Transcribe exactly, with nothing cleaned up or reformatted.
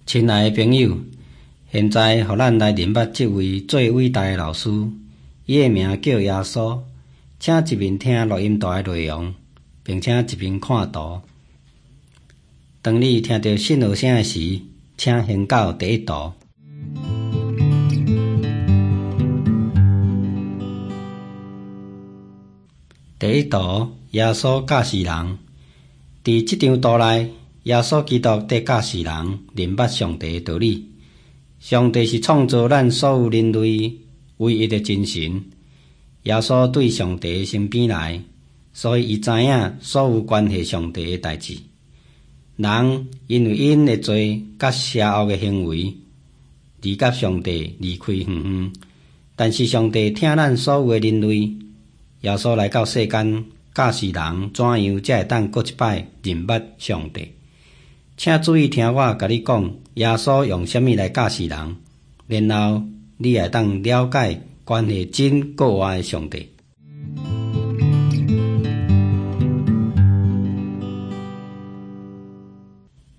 亲爱的朋友，现在互咱来认捌这位最伟大的老师，伊的名叫耶稣。请一面听录音带的内容，并且一面看图。当你听到信号声时，请先到第一图。第一图，耶稣教示人。伫这张图内，耶稣基督在教示人认捌上帝的道理。上帝是创造咱所有人类唯一的真神。耶稣对上帝身边来，所以伊知影所有关系上帝的代志。人因为因的罪甲邪恶的行为，离甲上帝离开远远。但是上帝听咱所有的人类，耶稣来到世间，教示人怎样才会当搁一摆认捌上帝。请注意听我甲你讲，耶稣用什么来教示人，然后你会当了解关系真国外的上帝。